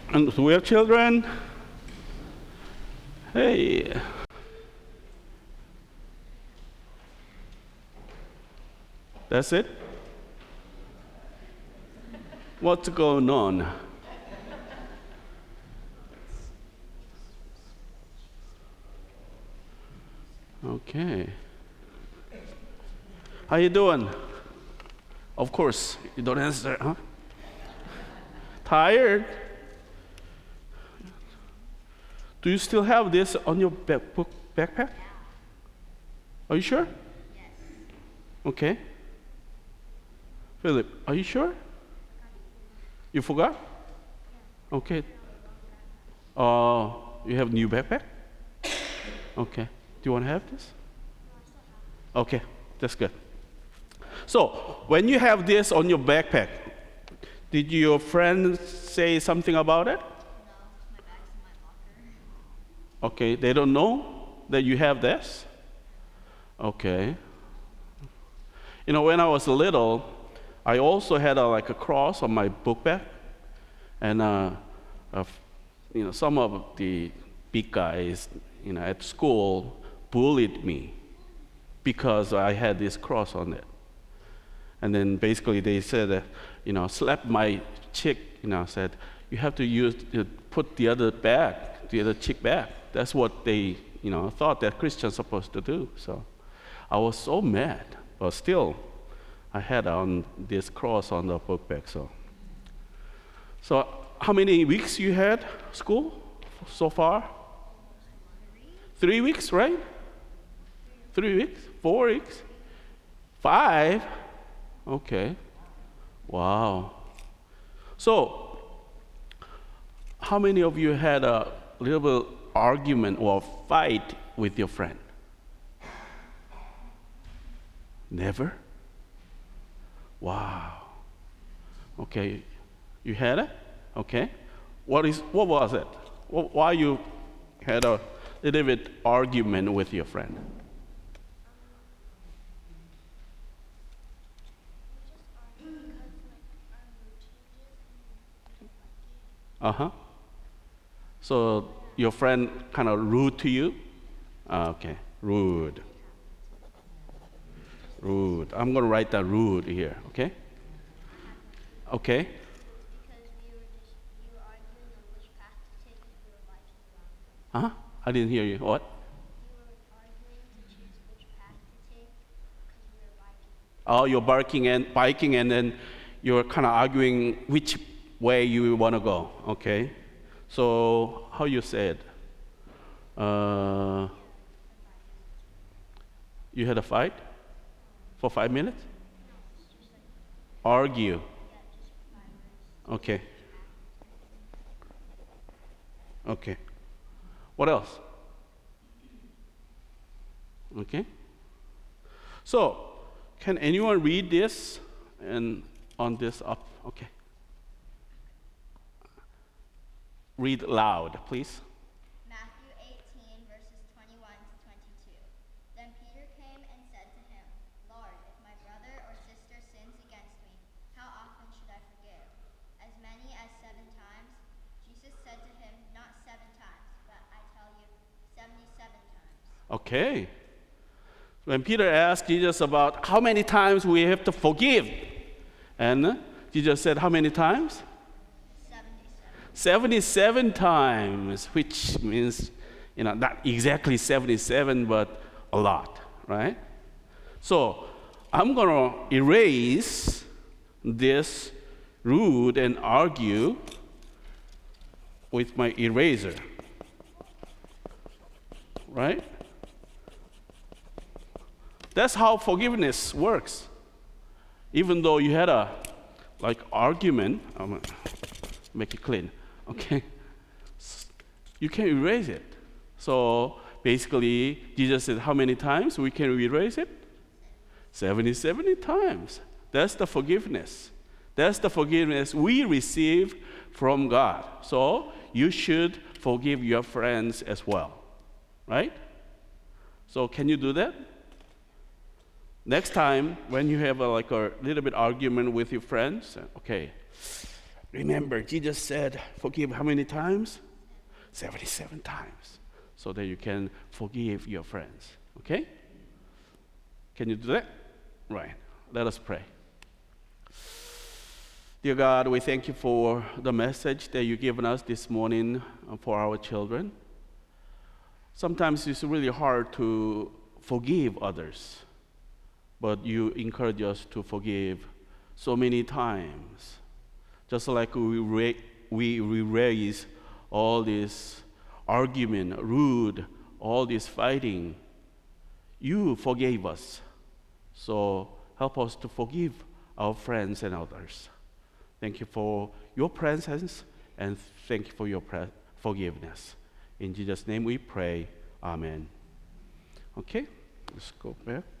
And do we have children? Hey. That's it? What's going on? Okay. How you doing? Of course, you don't answer, huh? Tired? Do you still have this on your backpack? Are you sure? Okay. Philip, are you sure? You forgot? Okay. You have new backpack? Okay. Do you want to have this? Okay, that's good. So, when you have this on your backpack, did your friend say something about it? Okay, they don't know that you have this? Okay. You know, when I was little, I also had like a cross on my book bag, and some of the big guys, at school bullied me because I had this cross on it. And then basically they said, slapped my cheek, said, you have to put the other cheek back. That's what they, thought that Christians supposed to do. So I was so mad, but still, I had on this cross on the book bag. So how many weeks you had school so far? 3 weeks, right? 3 weeks? 4 weeks? 5? Okay. Wow. So, how many of you had a little bit argument or fight with your friend? Never? Wow. Okay. You had it? Okay. What was it? Why you had a little bit argument with your friend? Uh-huh. So your friend kind of rude to you? Okay, rude. Rude. I'm going to write that rude here, okay? Okay. Uh-huh. I didn't hear you. What? Oh, you're biking, and then you're kind of arguing which way you want to go. Okay. So how you said? You had a fight for 5 minutes? Argue. Okay. Okay. What else? Okay. So, can anyone read this and on this up? Okay. Read loud, please. Matthew 18, verses 21 to 22. Then Peter came and said to him, Lord, if my brother or sister sins against me, how often should I forgive? As many as 7 times? Jesus said to him, not 7 times, but I tell you, 77 times. Okay. When Peter asked Jesus about how many times we have to forgive, and Jesus said how many times? 77 times, which means, not exactly 77, but a lot, right? So I'm going to erase this rude and argue with my eraser, right? That's how forgiveness works. Even though you had a argument, I'm gonna make it clean, okay? You can erase it. So basically, Jesus said, how many times we can erase it? 70 times. That's the forgiveness. That's the forgiveness we receive from God. So you should forgive your friends as well, right? So can you do that? Next time, when you have a little bit argument with your friends, okay, Remember, Jesus said, forgive how many times? 77 times. So that you can forgive your friends. Okay? Can you do that? Right. Let us pray. Dear God, we thank you for the message that you've given us this morning for our children. Sometimes it's really hard to forgive others, but you encourage us to forgive so many times. Just like we raise all this argument, rude, all this fighting, you forgave us. So help us to forgive our friends and others. Thank you for your presence and thank you for your forgiveness. In Jesus' name we pray. Amen. Okay, let's go back.